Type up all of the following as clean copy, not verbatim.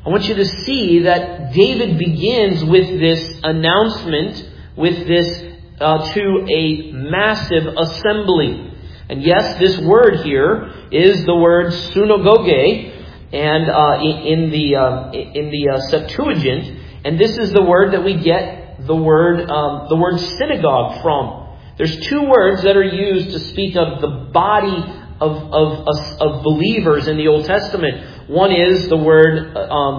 I want you to see that David begins with this announcement, with this to a massive assembly. And yes, this word here is the word synagoge, and in the Septuagint, and this is the word that we get the word synagogue from. There's two words that are used to speak of the body of believers in the Old Testament. One is the word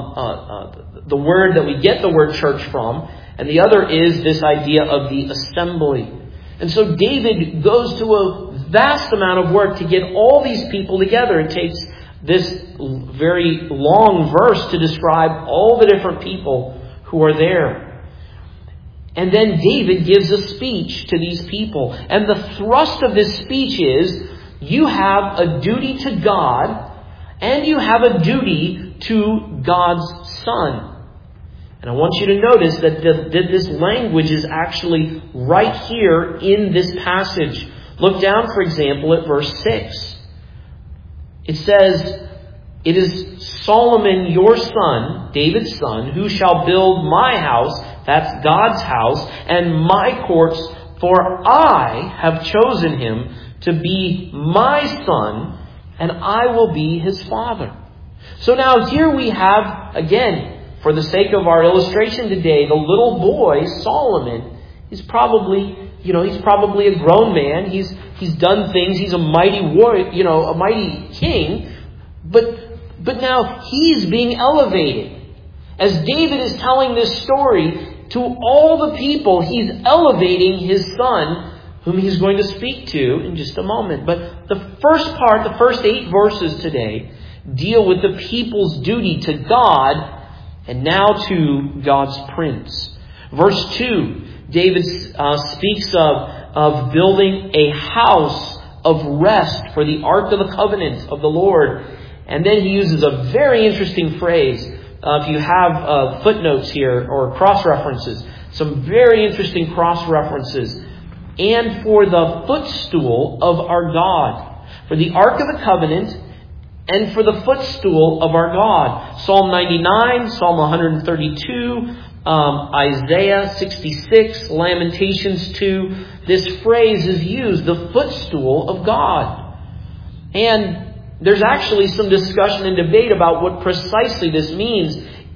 that we get the word church from, and the other is this idea of the assembly. And so David goes to a vast amount of work to get all these people together. It takes this very long verse to describe all the different people who are there. And then David gives a speech to these people. And the thrust of this speech is, you have a duty to God, and you have a duty to God's Son. And I want you to notice that this language is actually right here in this passage. Look down, for example, at verse 6. It says, "It is Solomon your son, David's son, who shall build my house," that's God's house, "and my courts, for I have chosen him to be my son, and I will be his father." So now here we have, again, for the sake of our illustration today, the little boy, Solomon, is probably, he's probably a grown man. He's done things. He's a mighty warrior, a mighty king. But now he's being elevated. As David is telling this story to all the people, he's elevating his son, whom he's going to speak to in just a moment. But the first part, the first 8 verses today, deal with the people's duty to God and now to God's prince. Verse 2, David speaks of building a house of rest for the Ark of the Covenant of the Lord. And then he uses a very interesting phrase. If you have footnotes here or cross-references, some very interesting cross-references. "And for the footstool of our God." For the Ark of the Covenant and for the footstool of our God. Psalm 99, Psalm 132, Isaiah 66, Lamentations 2. This phrase is used, the footstool of God. And there's actually some discussion and debate about what precisely this means.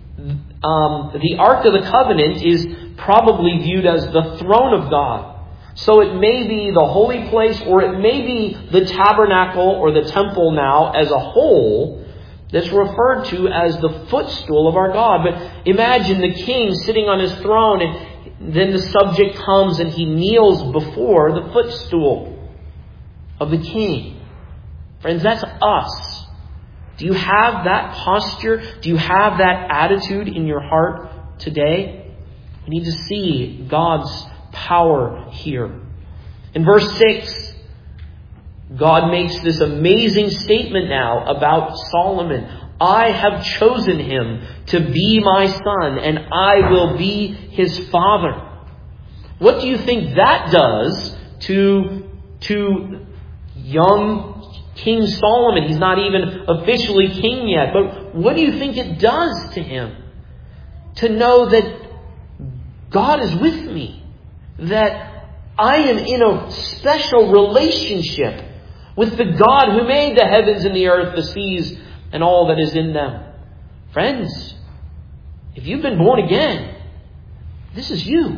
The Ark of the Covenant is probably viewed as the throne of God. So it may be the holy place, or it may be the tabernacle or the temple now as a whole that's referred to as the footstool of our God. But imagine the king sitting on his throne, and then the subject comes and he kneels before the footstool of the king. Friends, that's us. Do you have that posture? Do you have that attitude in your heart today? We need to see God's power here. In verse 6, God makes this amazing statement now about Solomon. "I have chosen him to be my son, and I will be his father." What do you think that does to young King Solomon? He's not even officially king yet, but what do you think it does to him? To know that God is with me. That I am in a special relationship with the God who made the heavens and the earth, the seas, and all that is in them. Friends, if you've been born again, this is you.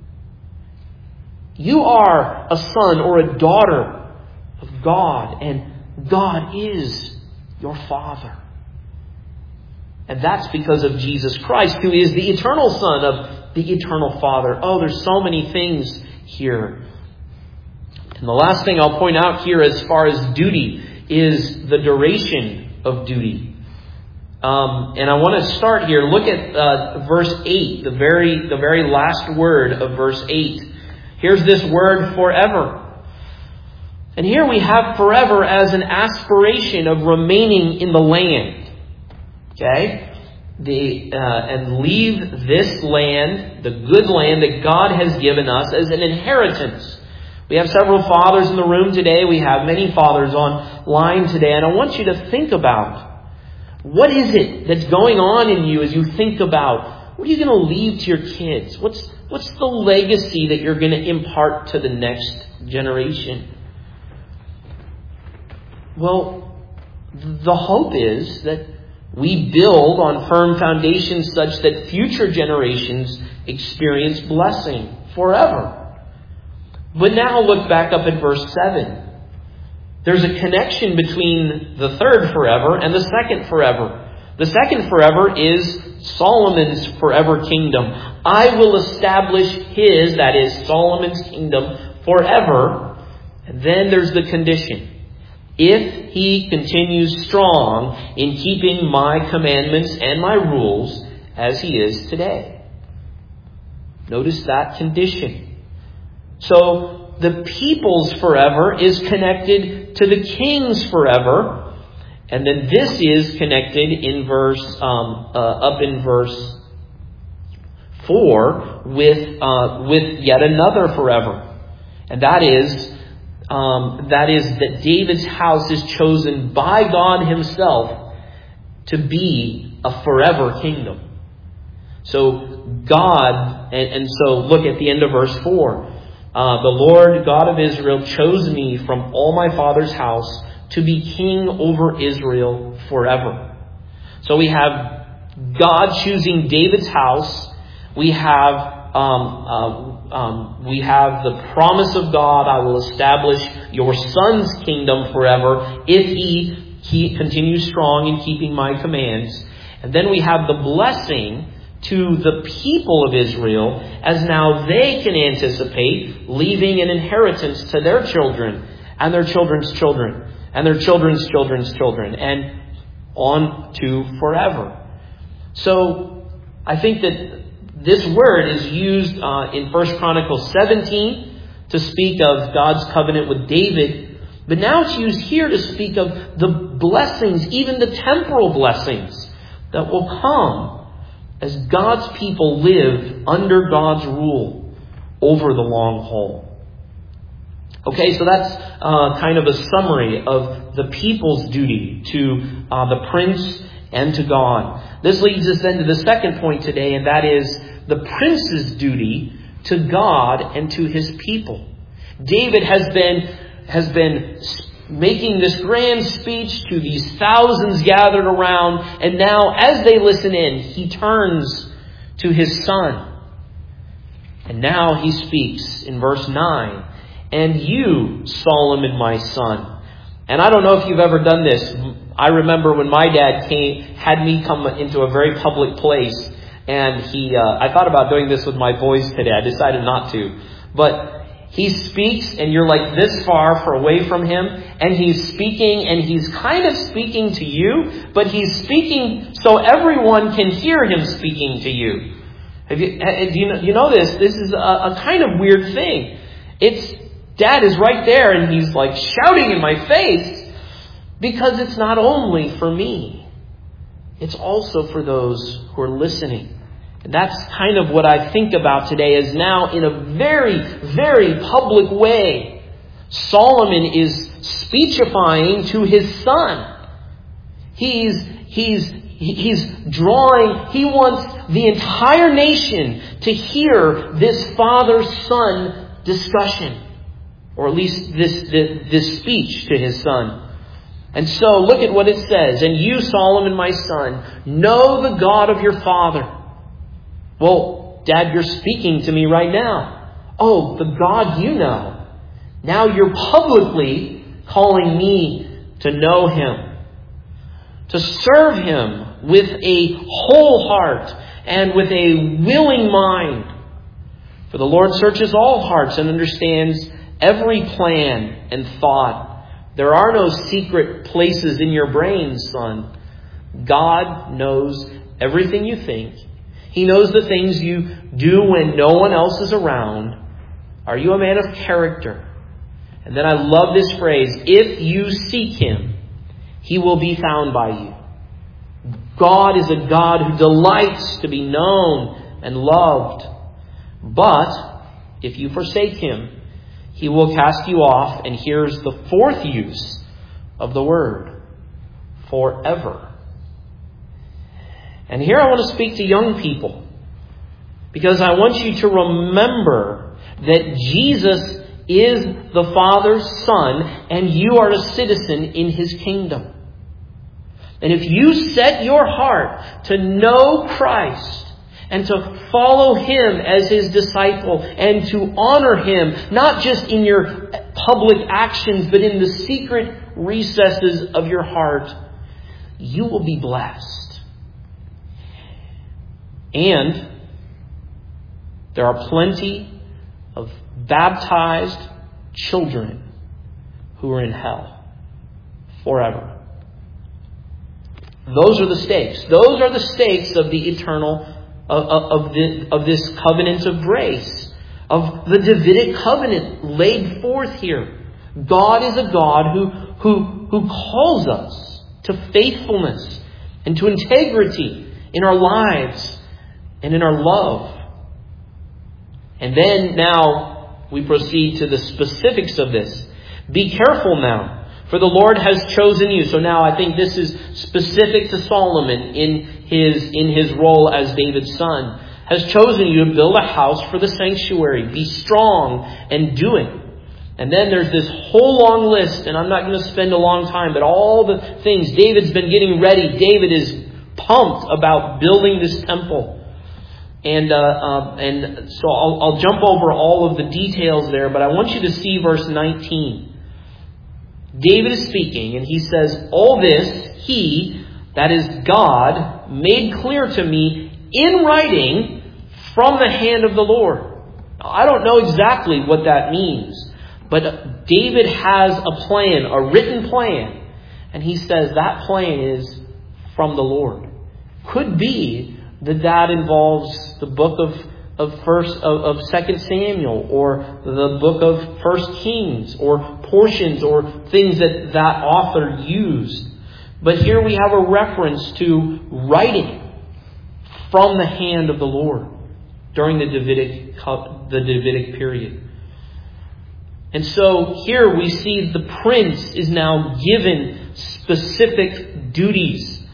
You are a son or a daughter of God, and God is your Father. And that's because of Jesus Christ, who is the eternal Son of the eternal Father. Oh, there's so many things here. And the last thing I'll point out here as far as duty is the duration of duty. And I want to start here. Look at verse 8, the very last word of verse 8. Here's this word, forever. And here we have forever as an aspiration of remaining in the land. Okay? And leave this land, the good land that God has given us, as an inheritance. We have several fathers in the room today. We have many fathers online today. And I want you to think about What is it that's going on in you as you think about what are you going to leave to your kids? What's the legacy that you're going to impart to the next generation? Well, the hope is that we build on firm foundations such that future generations experience blessing forever. But now look back up at verse 7. There's a connection between the third forever and the second forever. The second forever is Solomon's forever kingdom. I will establish his, that is Solomon's kingdom, forever. And then there's the condition. If he continues strong in keeping my commandments and my rules as he is today. Notice that condition. So the people's forever is connected to the king's forever. And then this is connected in up in verse 4 with yet another forever. And that is that David's house is chosen by God himself to be a forever kingdom. So God, and so look at the end of verse 4. The Lord God of Israel chose me from all my father's house to be king over Israel forever. So we have God choosing David's house. We have the promise of God, I will establish your son's kingdom forever if he continues strong in keeping my commands. And then we have the blessing to the people of Israel as now they can anticipate leaving an inheritance to their children and their children's children and their children's children's children and on to forever. So I think that this word is used in 1 Chronicles 17 to speak of God's covenant with David. But now it's used here to speak of the blessings, even the temporal blessings that will come as God's people live under God's rule over the long haul. Okay, so that's kind of a summary of the people's duty to the prince and to God. This leads us then to the second point today, and that is the prince's duty to God and to his people. David has been making this grand speech to these thousands gathered around, and now as they listen in, he turns to his son. And now he speaks in verse 9, and you, Solomon, my son. And I don't know if you've ever done this. I remember when my dad had me come into a very public place, and I thought about doing this with my boys today. I decided not to. But he speaks, and you're like this far away from him, and he's speaking, and he's kind of speaking to you, but he's speaking so everyone can hear him speaking to you. You know this? This is a kind of weird thing. Dad is right there, and he's like shouting in my face, because it's not only for me. It's also for those who are listening. And that's kind of what I think about today, is now in a very, very public way, Solomon is speechifying to his son. He's drawing, he wants the entire nation to hear this father-son discussion, or at least this speech to his son. And so look at what it says. And you, Solomon, my son, know the God of your father. Well, Dad, you're speaking to me right now. Oh, the God you know. Now you're publicly calling me to know him, to serve him with a whole heart and with a willing mind. For the Lord searches all hearts and understands every plan and thought. There are no secret places in your brain, son. God knows everything you think. He knows the things you do when no one else is around. Are you a man of character? And then I love this phrase, if you seek him, he will be found by you. God is a God who delights to be known and loved. But if you forsake him, he will cast you off. And here's the fourth use of the word, forever. And here I want to speak to young people, because I want you to remember that Jesus is the Father's Son, and you are a citizen in His kingdom. And if you set your heart to know Christ and to follow Him as His disciple and to honor Him, not just in your public actions, but in the secret recesses of your heart, you will be blessed. And there are plenty of baptized children who are in hell forever. Those are the stakes. Those are the stakes of the eternal, of this covenant of grace, of the Davidic covenant laid forth here. God is a God who calls us to faithfulness and to integrity in our lives and in our love. And then now we proceed to the specifics of this. Be careful now, for the Lord has chosen you. So now I think this is specific to Solomon in his role as David's son. Has chosen you to build a house for the sanctuary. Be strong and do it. And then there's this whole long list, and I'm not going to spend a long time, but all the things. David's been getting ready. David is pumped about building this temple. And so I'll jump over all of the details there, but I want you to see verse 19. David is speaking, and he says, all this, He, that is God, made clear to me in writing from the hand of the Lord. Now, I don't know exactly what that means, but David has a plan, a written plan, and he says that plan is from the Lord. Could be that involves the book of 2 Samuel, or the book of 1 Kings, or portions or things that author used. But here we have a reference to writing from the hand of the Lord during the Davidic period. And so here we see the prince is now given specific duties.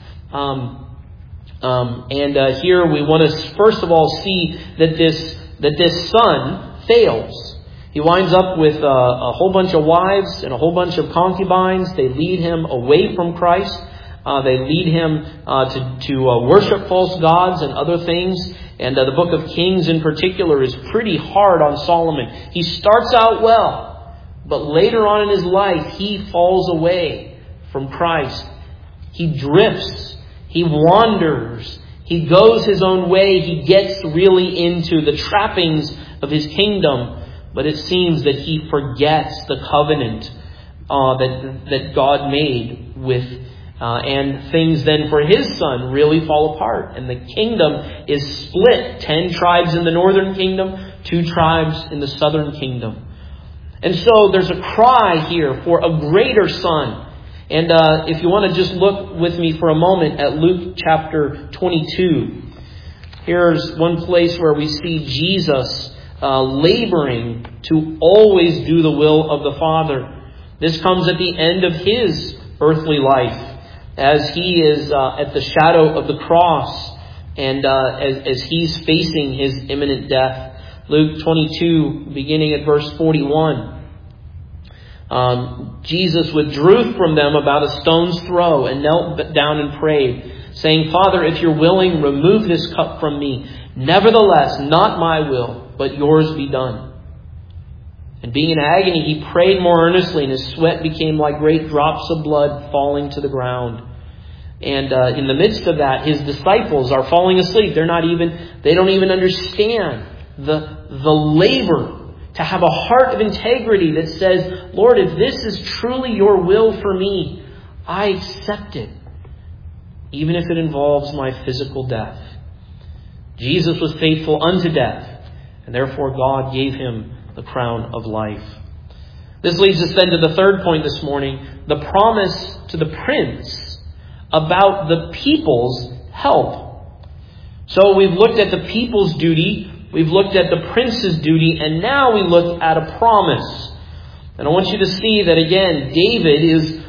Here we want to first of all see that this son fails. He winds up with a whole bunch of wives and a whole bunch of concubines. They lead him away from Christ. They lead him to worship false gods and other things. And the book of Kings in particular is pretty hard on Solomon. He starts out well, but later on in his life, he falls away from Christ. He drifts. He wanders. He goes his own way. He gets really into the trappings of his kingdom. But it seems that he forgets the covenant that God made with, and things then for his son really fall apart. And the kingdom is split. 10 tribes in the northern kingdom, 2 tribes in the southern kingdom. And so there's a cry here for a greater son. And if you want to just look with me for a moment at Luke chapter 22. Here's one place where we see Jesus laboring to always do the will of the Father. This comes at the end of his earthly life, as he is at the shadow of the cross, and as he's facing his imminent death. Luke 22, beginning at verse 41. Jesus withdrew from them about a stone's throw and knelt down and prayed, saying, Father, if you're willing, remove this cup from me. Nevertheless, not my will, but yours be done. And being in agony, he prayed more earnestly, and his sweat became like great drops of blood falling to the ground. And in the midst of that, his disciples are falling asleep. They don't even understand the labor to have a heart of integrity that says, Lord, if this is truly your will for me, I accept it, even if it involves my physical death. Jesus was faithful unto death, and therefore God gave him the crown of life. This leads us then to the third point this morning, the promise to the prince about the people's help. So we've looked at the people's duty, we've looked at the prince's duty, and now we look at a promise. And I want you to see that again, David is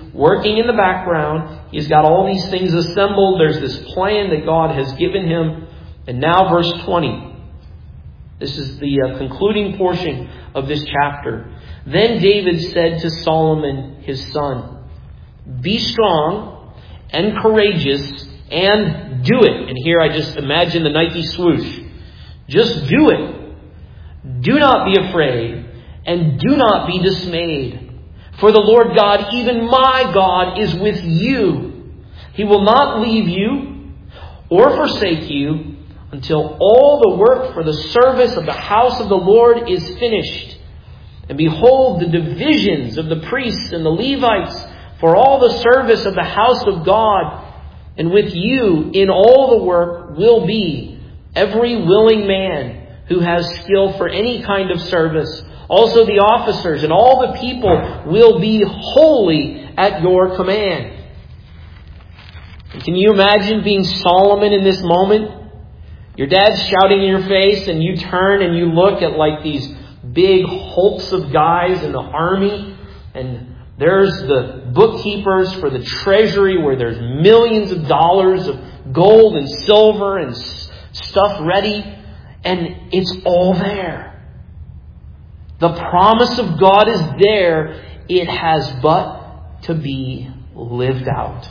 working in the background. He's got all these things assembled. There's this plan that God has given him. And now verse 20. This is the concluding portion of this chapter. Then David said to Solomon his son, "Be strong and courageous and do it." And here I just imagine the Nike swoosh. Just do it. Do not be afraid and do not be dismayed. For the Lord God, even my God, is with you. He will not leave you or forsake you until all the work for the service of the house of the Lord is finished. And behold, the divisions of the priests and the Levites for all the service of the house of God. And with you in all the work will be every willing man who has skill for any kind of service. Also the officers and all the people will be wholly at your command. And can you imagine being Solomon in this moment? Your dad's shouting in your face and you turn and you look at like these big hulks of guys in the army. And there's the bookkeepers for the treasury where there's millions of dollars of gold and silver and stuff ready. And it's all there. The promise of God is there. It has but to be lived out.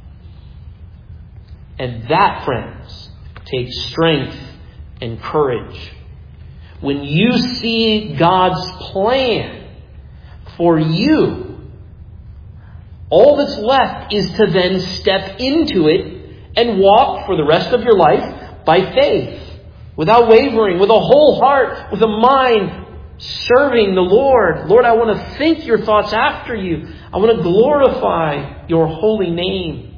And that, friends, takes strength and courage. When you see God's plan for you, all that's left is to then step into it and walk for the rest of your life by faith. Without wavering, with a whole heart, with a mind serving the Lord. Lord, I want to think your thoughts after you. I want to glorify your holy name.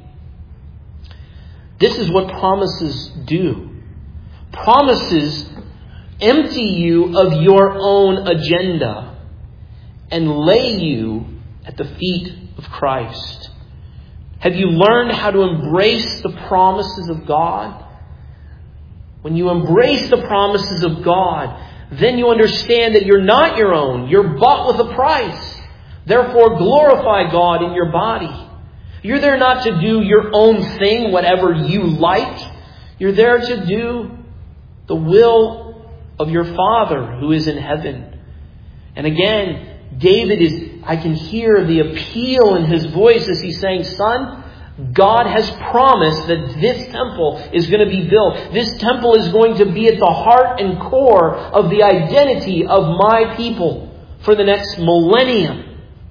This is what promises do. Promises empty you of your own agenda and lay you at the feet of Christ. Have you learned how to embrace the promises of God? When you embrace the promises of God, then you understand that you're not your own. You're bought with a price. Therefore, glorify God in your body. You're there not to do your own thing, whatever you like. You're there to do the will of your Father who is in heaven. And again, David I can hear the appeal in his voice as he's saying, "Son, God has promised that this temple is going to be built. This temple is going to be at the heart and core of the identity of my people for the next millennium.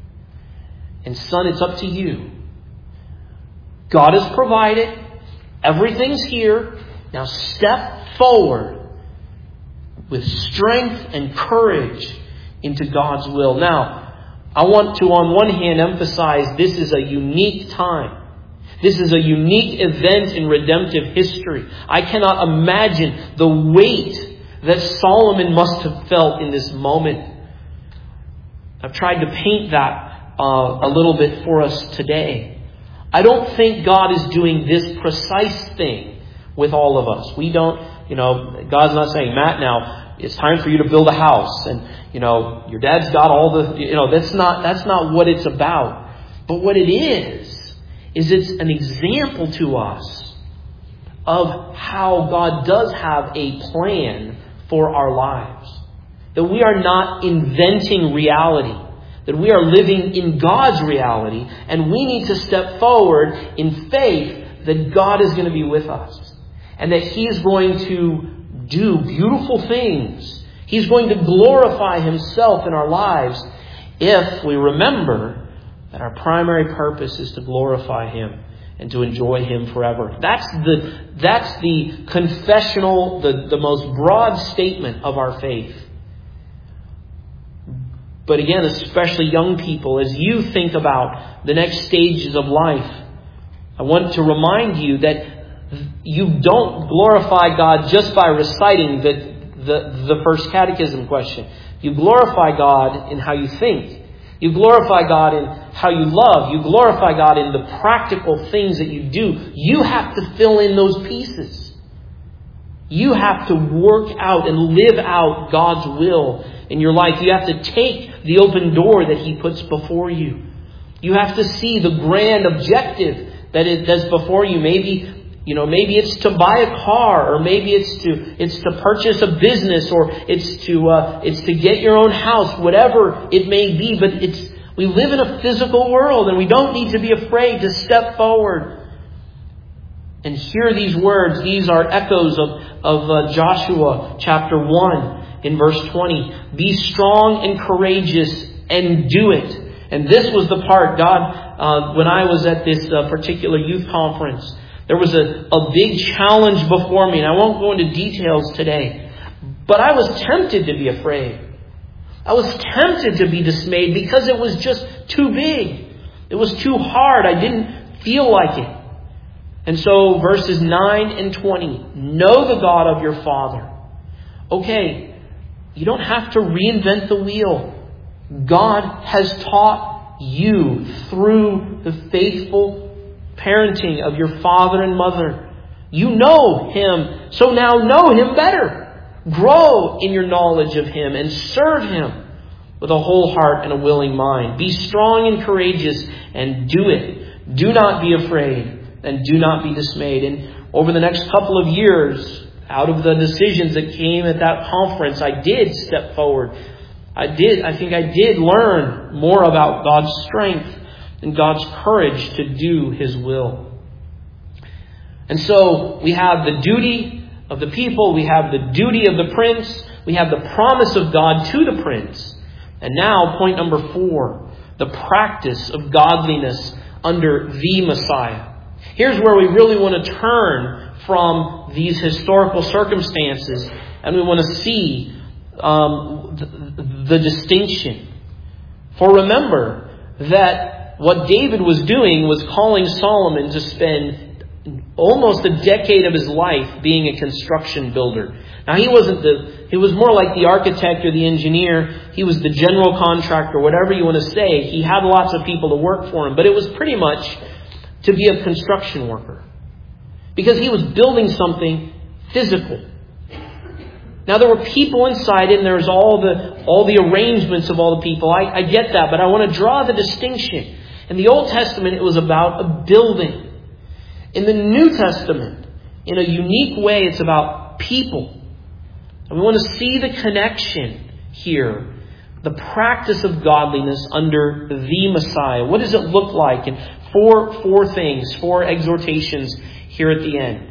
And son, it's up to you. God has provided. Everything's here. Now step forward with strength and courage into God's will." Now, I want to, on one hand, emphasize this is a unique time. This is a unique event in redemptive history. I cannot imagine the weight that Solomon must have felt in this moment. I've tried to paint that a little bit for us today. I don't think God is doing this precise thing with all of us. We don't, God's not saying, "Matt, now it's time for you to build a house." And, your dad's got all the, that's not what it's about. But what it is it's an example to us of how God does have a plan for our lives. That we are not inventing reality. That we are living in God's reality. And we need to step forward in faith that God is going to be with us. And that He is going to do beautiful things. He's going to glorify Himself in our lives if we remember that our primary purpose is to glorify Him and to enjoy Him forever. That's the confessional, the most broad statement of our faith. But again, especially young people, as you think about the next stages of life, I want to remind you that you don't glorify God just by reciting the first catechism question. You glorify God in how you think. You glorify God in how you love. You glorify God in the practical things that you do. You have to fill in those pieces. You have to work out and live out God's will in your life. You have to take the open door that He puts before you. You have to see the grand objective that's before you. Maybe it's to buy a car, or maybe it's to purchase a business, or it's to get your own house, whatever it may be. But we live in a physical world, and we don't need to be afraid to step forward and hear these words. These are echoes of Joshua chapter 1 in verse 20. Be strong and courageous and do it. And this was the part, God, when I was at this particular youth conference, there was a big challenge before me, and I won't go into details today. But I was tempted to be afraid. I was tempted to be dismayed because it was just too big. It was too hard. I didn't feel like it. And so verses 9 and 20, know the God of your father. Okay, you don't have to reinvent the wheel. God has taught you through the faithful parenting of your father and mother. You know Him, so now know Him better. Grow in your knowledge of Him and serve Him with a whole heart and a willing mind. Be strong and courageous and do it. Do not be afraid and do not be dismayed. And over the next couple of years, out of the decisions that came at that conference, I did step forward. I think I did learn more about God's strength and God's courage to do His will. And so we have the duty of the people, we have the duty of the prince, we have the promise of God to the prince. And now, point number 4, the practice of godliness under the Messiah. Here's where we really want to turn from these historical circumstances, and we want to see the distinction. For remember that what David was doing was calling Solomon to spend almost a decade of his life being a construction builder. Now he was more like the architect or the engineer. He was the general contractor, whatever you want to say. He had lots of people to work for him, but it was pretty much to be a construction worker. Because he was building something physical. Now there were people inside it, and there's all the arrangements of all the people. I get that, but I want to draw the distinction. In the Old Testament, it was about a building. In the New Testament, in a unique way, it's about people. And we want to see the connection here. The practice of godliness under the Messiah. What does it look like? And four things, 4 exhortations here at the end.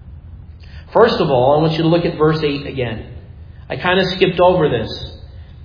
First of all, I want you to look at verse 8 again. I kind of skipped over this.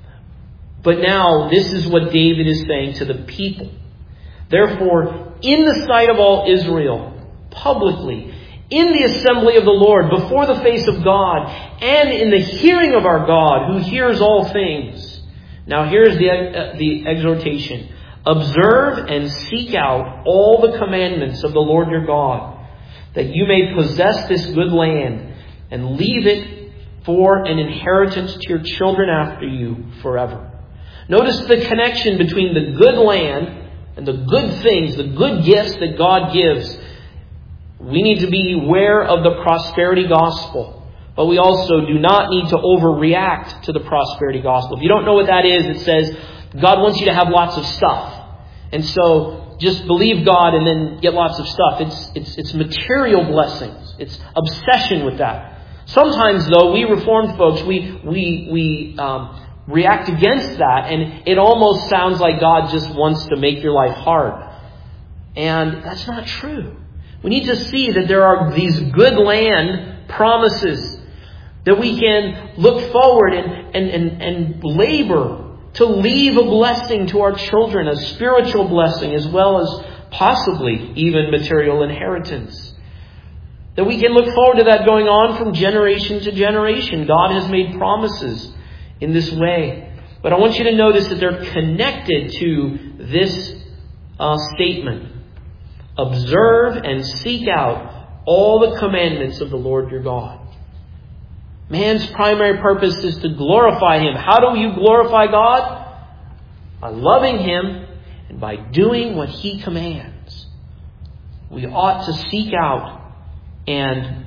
But now, this is what David is saying to the people. Therefore, in the sight of all Israel, publicly, in the assembly of the Lord, before the face of God, and in the hearing of our God, who hears all things. Now here's the exhortation. Observe and seek out all the commandments of the Lord your God, that you may possess this good land and leave it for an inheritance to your children after you forever. Notice the connection between the good land and the good things, the good gifts that God gives. We need to be aware of the prosperity gospel, but we also do not need to overreact to the prosperity gospel. If you don't know what that is, it says God wants you to have lots of stuff. And so just believe God and then get lots of stuff. It's material blessings. It's obsession with that. Sometimes, though, we Reformed folks, we react against that, and it almost sounds like God just wants to make your life hard. And that's not true. We need to see that there are these good land promises that we can look forward and labor to leave a blessing to our children, a spiritual blessing, as well as possibly even material inheritance. That we can look forward to that going on from generation to generation. God has made promises in this way. But I want you to notice that they're connected to this statement. Observe and seek out all the commandments of the Lord your God. Man's primary purpose is to glorify Him. How do you glorify God? By loving Him and by doing what He commands. We ought to seek out and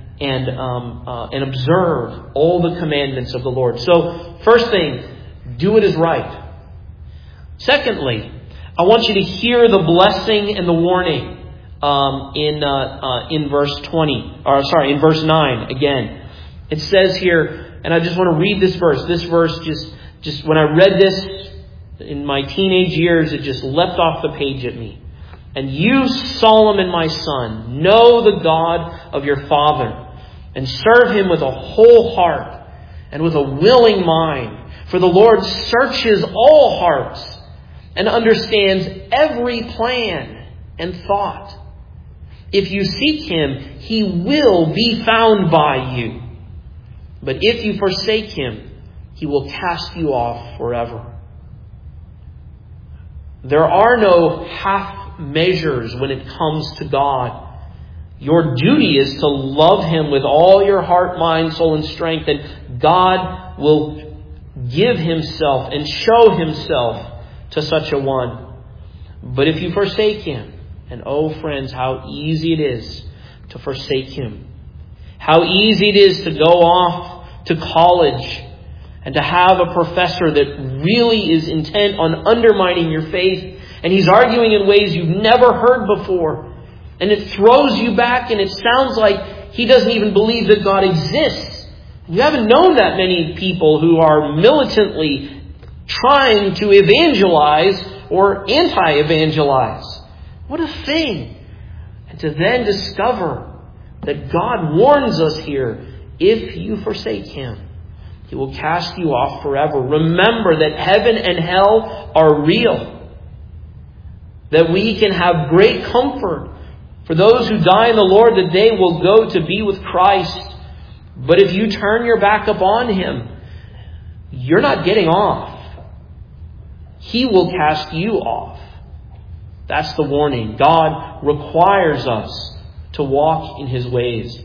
observe all the commandments of the Lord. So, first thing, do what is right. Secondly, I want you to hear the blessing and the warning in verse 9 again. It says here, and I just want to read this verse. This verse just when I read this in my teenage years, it just leapt off the page at me. And you, Solomon, my son, know the God of your father, and serve him with a whole heart and with a willing mind. For the Lord searches all hearts and understands every plan and thought. If you seek him, he will be found by you. But if you forsake him, he will cast you off forever. There are no half measures when it comes to God. Your duty is to love him with all your heart, mind, soul, and strength, and God will give himself and show himself to such a one. But if you forsake him, and oh friends, how easy it is to forsake him. How easy it is to go off to college and to have a professor that really is intent on undermining your faith. And he's arguing in ways you've never heard before. And it throws you back, and it sounds like he doesn't even believe that God exists. You haven't known that many people who are militantly trying to evangelize or anti-evangelize. What a thing. And to then discover that God warns us here, if you forsake him, he will cast you off forever. Remember that heaven and hell are real. That we can have great comfort for those who die in the Lord, that they will go to be with Christ. But if you turn your back upon him, you're not getting off. He will cast you off. That's the warning. God requires us to walk in his ways.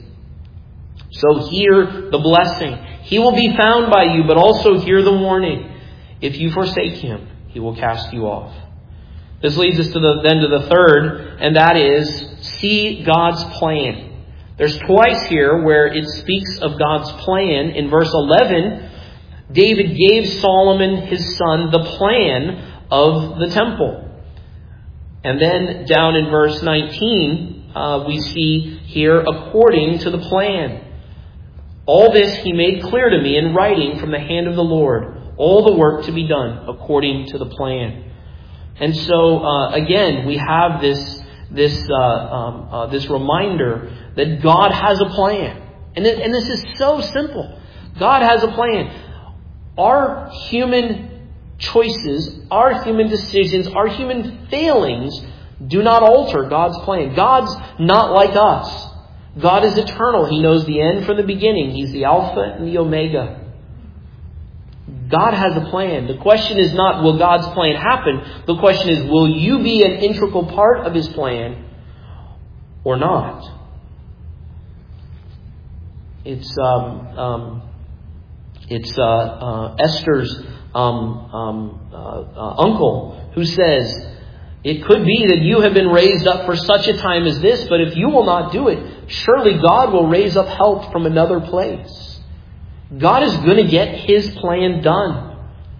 So hear the blessing. He will be found by you, but also hear the warning. If you forsake him, he will cast you off. This leads us to the third, and that is, see God's plan. There's twice here where it speaks of God's plan. In verse 11, David gave Solomon his son the plan of the temple. And then down in verse 19, we see here, according to the plan. All this he made clear to me in writing from the hand of the Lord, all the work to be done according to the plan. And so, again, we have this reminder that God has a plan. And this is so simple. God has a plan. Our human choices, our human decisions, our human failings do not alter God's plan. God's not like us. God is eternal. He knows the end from the beginning. He's the Alpha and the Omega. God has a plan. The question is not, will God's plan happen? The question is, will you be an integral part of his plan or not? It's Esther's uncle who says, it could be that you have been raised up for such a time as this, but if you will not do it, surely God will raise up help from another place. God is going to get his plan done.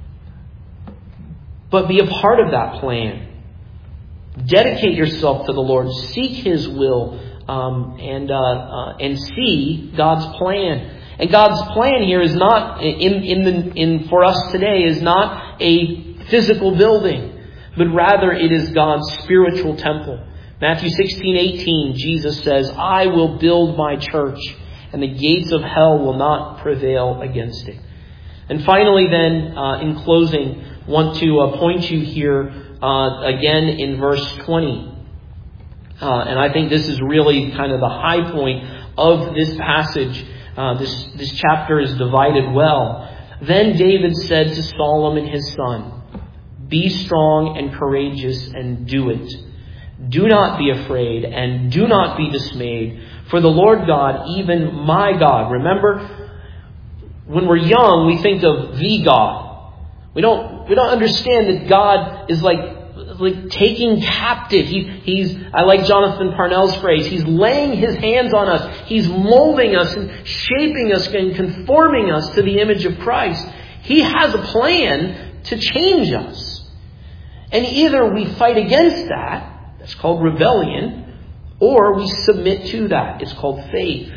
But be a part of that plan. Dedicate yourself to the Lord. Seek his will and see God's plan. And God's plan here is not for us today is not a physical building, but rather it is God's spiritual temple. Matthew 16:18, Jesus says, I will build my church, and the gates of hell will not prevail against it. And finally then, in closing, want to point you here again in verse 20. And I think this is really kind of the high point of this passage. This chapter is divided well. Then David said to Solomon his son, be strong and courageous and do it. Do not be afraid and do not be dismayed. For the Lord God, even my God. Remember, when we're young, we think of the God. We don't understand that God is like taking captive. I like Jonathan Parnell's phrase. He's laying his hands on us. He's molding us and shaping us and conforming us to the image of Christ. He has a plan to change us. And either we fight against that, that's called rebellion, or we submit to that. It's called faith.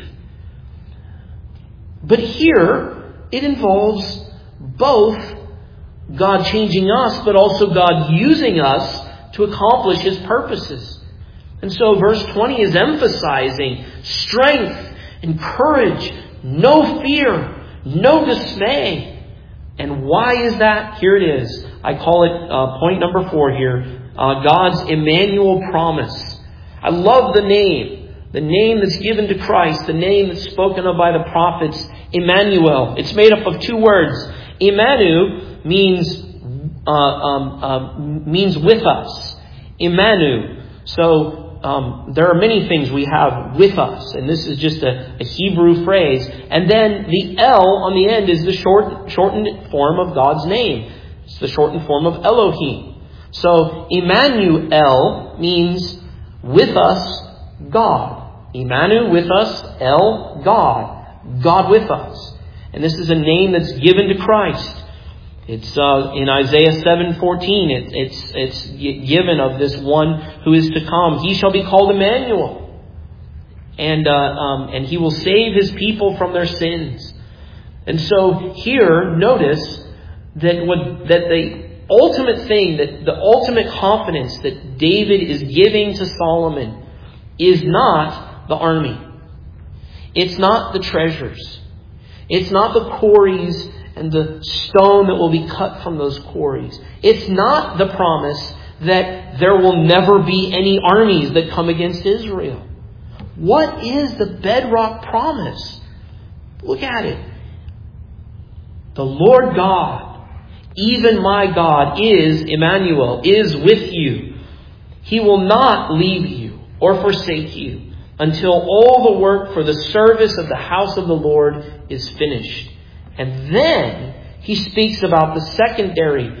But here, it involves both God changing us, but also God using us to accomplish His purposes. And so verse 20 is emphasizing strength and courage, no fear, no dismay. And why is that? Here it is. I call it point number 4 here. God's Emmanuel promise. I love the name that's given to Christ, the name that's spoken of by the prophets, Emmanuel. It's made up of 2 words. Emmanuel means with us. Emmanuel. So there are many things we have with us, and this is just a Hebrew phrase. And then the L on the end is the shortened form of God's name. It's the shortened form of Elohim. So Emmanuel means with us, God. Emmanuel with us, El, God. God with us. And this is a name that's given to Christ. It's in Isaiah 7:14. It's given of this one who is to come. He shall be called Emmanuel, and He will save His people from their sins. And so here, notice that the ultimate thing, that the ultimate confidence that David is giving to Solomon is not the army. It's not the treasures. It's not the quarries and the stone that will be cut from those quarries. It's not the promise that there will never be any armies that come against Israel. What is the bedrock promise? Look at it. The Lord God, even my God, is Emmanuel, is with you. He will not leave you or forsake you until all the work for the service of the house of the Lord is finished. And then he speaks about the secondary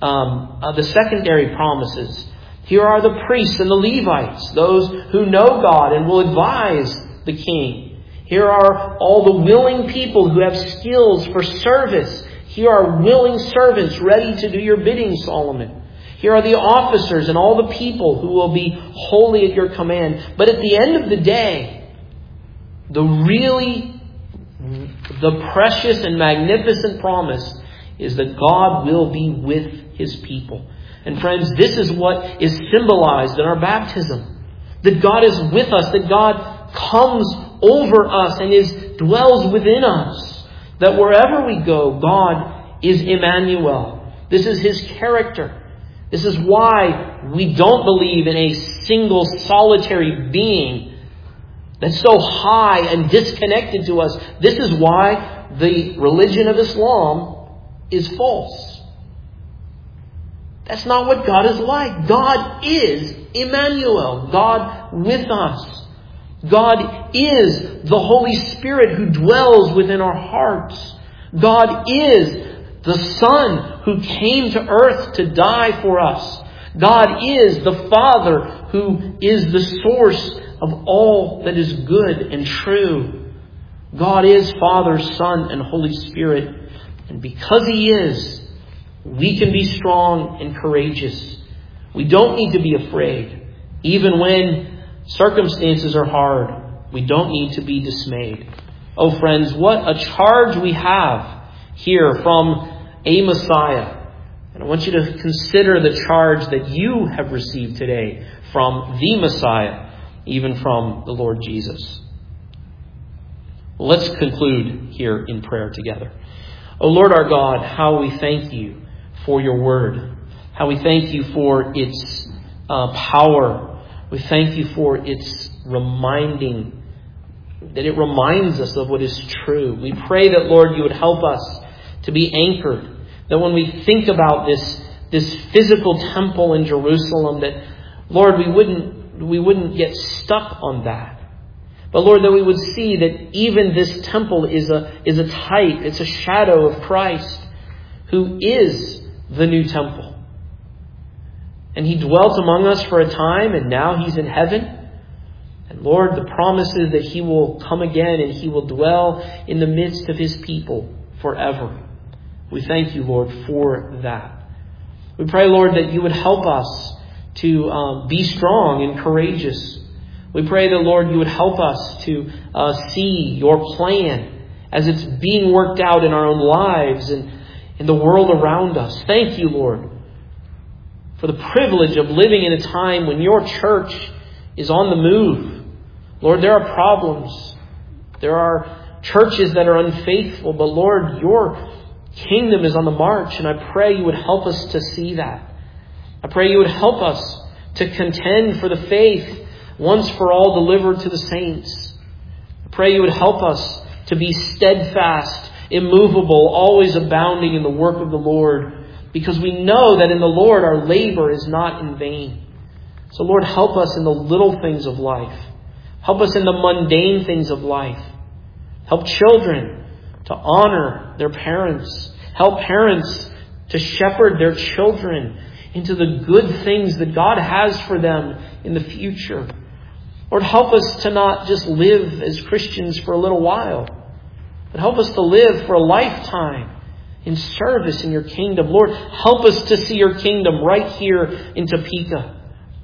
promises. Here are the priests and the Levites, those who know God and will advise the king. Here are all the willing people who have skills for service. Here are willing servants ready to do your bidding, Solomon. Here are the officers and all the people who will be wholly at your command. But at the end of the day, the precious and magnificent promise is that God will be with His people. And friends, this is what is symbolized in our baptism. That God is with us, that God comes over us and dwells within us. That wherever we go, God is Emmanuel. This is His character. This is why we don't believe in a single solitary being that's so high and disconnected to us. This is why the religion of Islam is false. That's not what God is like. God is Emmanuel, God with us. God is the Holy Spirit who dwells within our hearts. God is the Son who came to earth to die for us. God is the Father who is the source of all that is good and true. God is Father, Son, and Holy Spirit. And because He is, we can be strong and courageous. We don't need to be afraid. Even when circumstances are hard, we don't need to be dismayed. Oh friends, what a charge we have here from a Messiah. And I want you to consider the charge that you have received today from the Messiah, even from the Lord Jesus. Well, let's conclude here in prayer together. O Lord our God, how we thank You for Your word. How we thank You for its power. We thank You for its reminding, that it reminds us of what is true. We pray that, Lord, You would help us to be anchored. That when we think about this physical temple in Jerusalem, that, Lord, we wouldn't get stuck on that. But Lord, that we would see that even this temple is a type, it's a shadow of Christ, who is the new temple. And He dwelt among us for a time, and now He's in heaven. And Lord, the promise is that He will come again and He will dwell in the midst of His people forever. We thank You, Lord, for that. We pray, Lord, that you would help us to be strong and courageous. We pray that, Lord, you would help us to see your plan as it's being worked out in our own lives and in the world around us. Thank you, Lord, for the privilege of living in a time when your church is on the move. Lord, there are problems. There are churches that are unfaithful, but Lord, your kingdom is on the march, and I pray you would help us to see that. I pray you would help us to contend for the faith once for all delivered to the saints. I pray you would help us to be steadfast, immovable, always abounding in the work of the Lord, because we know that in the Lord our labor is not in vain. So Lord, help us in the little things of life. Help us in the mundane things of life. Help children to honor their parents. Help parents to shepherd their children into the good things that God has for them in the future. Lord, help us to not just live as Christians for a little while, but help us to live for a lifetime in service in your kingdom. Lord, help us to see your kingdom right here in Topeka.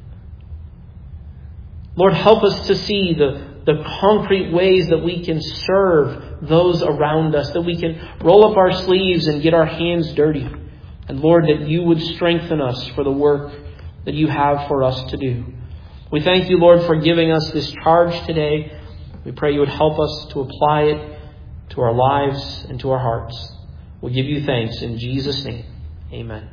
Lord, help us to see the concrete ways that we can serve those around us, that we can roll up our sleeves and get our hands dirty. And Lord, that you would strengthen us for the work that you have for us to do. We thank you, Lord, for giving us this charge today. We pray you would help us to apply it to our lives and to our hearts. We give you thanks in Jesus' name. Amen.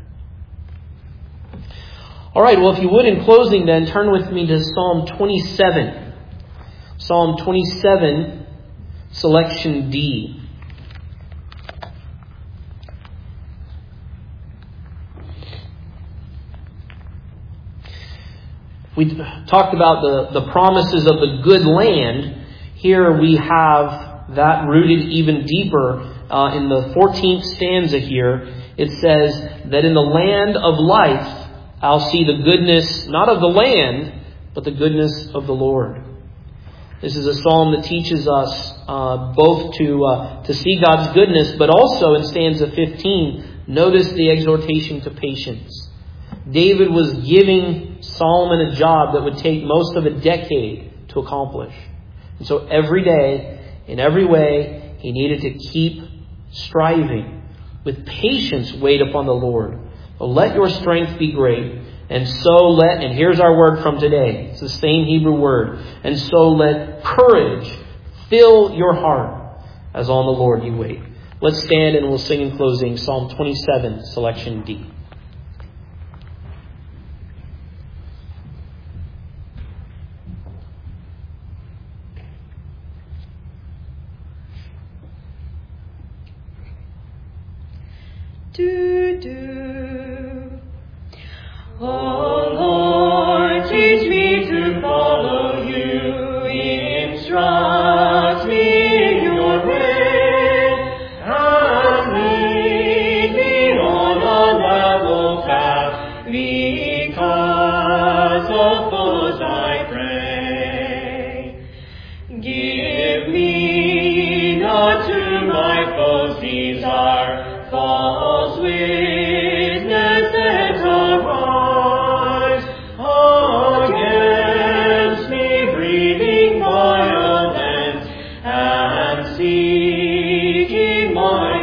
All right, well, if you would, in closing then, turn with me to Psalm 27. Psalm 27, selection D. We talked about the promises of the good land. Here we have that rooted even deeper in the 14th stanza here. It says that in the land of life, I'll see the goodness, not of the land, but the goodness of the Lord. This is a psalm that teaches us both to see God's goodness, but also in stanza 15, notice the exhortation to patience. David was giving Solomon a job that would take most of a decade to accomplish. And so every day, in every way, he needed to keep striving. With patience, wait upon the Lord. But let your strength be great. And here's our word from today. It's the same Hebrew word. And so let courage fill your heart as on the Lord you wait. Let's stand and we'll sing in closing Psalm 27, selection D. Oh Lord, teach me to follow you, instruct me in your way, and lead me on a level path, because of foes I pray. Give me not to my foes desire, false witnesses arise against me, breathing violence and seeking my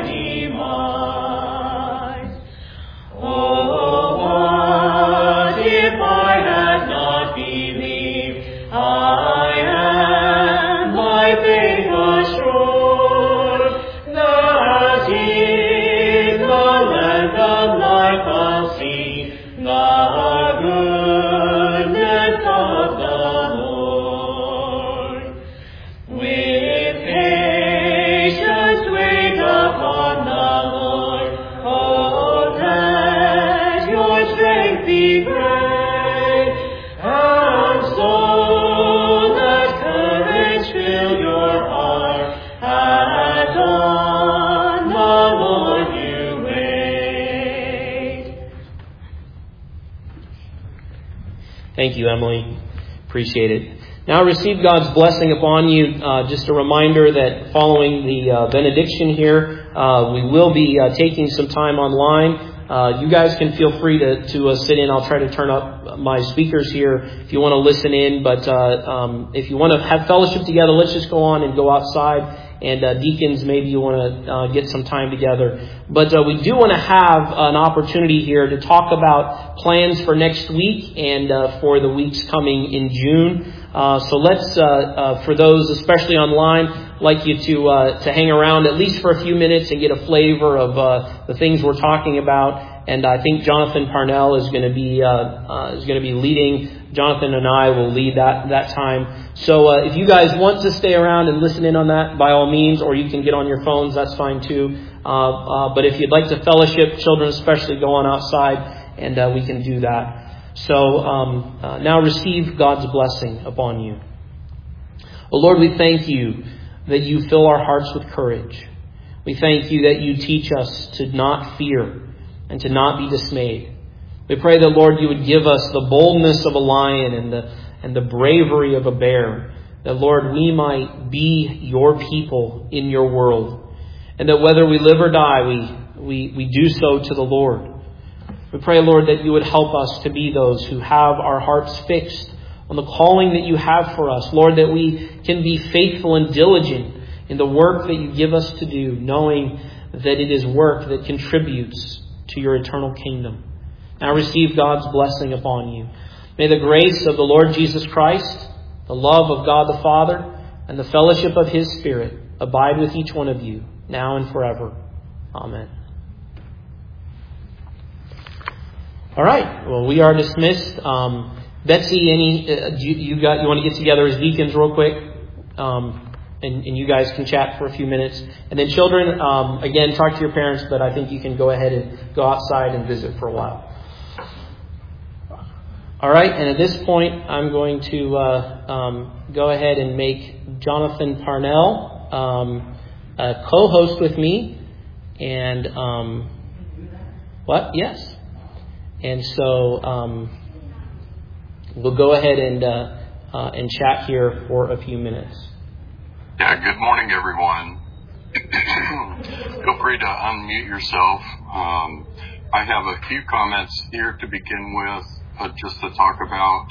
demise. Oh, what if I had not believed? I am my faith assured that in the land of life I'll see the goodness of the Lord. With patience wait upon the Lord. Oh, let your strength be great, and so let courage fill your heart, as on the Lord you wait. Thank you, Emily. Appreciate it. Now receive God's blessing upon you. Just a reminder that following the benediction here, we will be taking some time online You guys can feel free to sit in. I'll try to turn up my speakers here if you want to listen in. But if you want to have fellowship together, let's just go on and go outside. And deacons, maybe you want to get some time together. But we do want to have an opportunity here to talk about plans for next week and for the weeks coming in June. So let's, for those especially online, like you to hang around at least for a few minutes and get a flavor of the things we're talking about. And I think Jonathan Parnell is going to be leading. Jonathan and I will lead that time. So if you guys want to stay around and listen in on that, by all means, or you can get on your phones, that's fine too. But if you'd like to fellowship, children especially, go on outside and we can do that. So now receive God's blessing upon you. Oh Lord, we thank you that you fill our hearts with courage. We thank you that you teach us to not fear and to not be dismayed. We pray that, Lord, you would give us the boldness of a lion and the bravery of a bear. That, Lord, we might be your people in your world. And that whether we live or die, we do so to the Lord. We pray, Lord, that you would help us to be those who have our hearts fixed on the calling that you have for us. Lord, that we can be faithful and diligent in the work that you give us to do, knowing that it is work that contributes to your eternal kingdom. Now receive God's blessing upon you. May the grace of the Lord Jesus Christ, the love of God the Father, and the fellowship of His Spirit abide with each one of you, now and forever. Amen. All right. Well, we are dismissed. Betsy, you want to get together as deacons real quick? And you guys can chat for a few minutes. And then children, again, talk to your parents, but I think you can go ahead and go outside and visit for a while. All right, and at this point, I'm going to go ahead and make Jonathan Parnell a co-host with me. And what? Yes. And so we'll go ahead and chat here for a few minutes. Yeah, good morning, everyone. Feel free to unmute yourself. I have a few comments here to begin with, just to talk about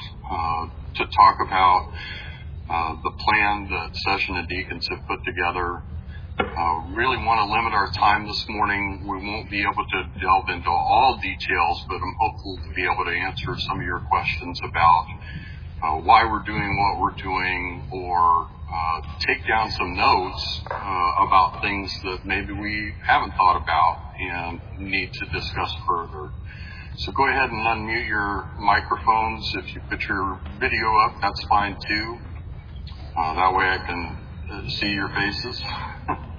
the plan that Session of Deacons have put together. Really want to limit our time this morning. We won't be able to delve into all details, but I'm hopeful to be able to answer some of your questions about why we're doing what we're doing, or take down some notes about things that maybe we haven't thought about and need to discuss further. So go ahead and unmute your microphones. If you put your video up, that's fine too. That way I can see your faces.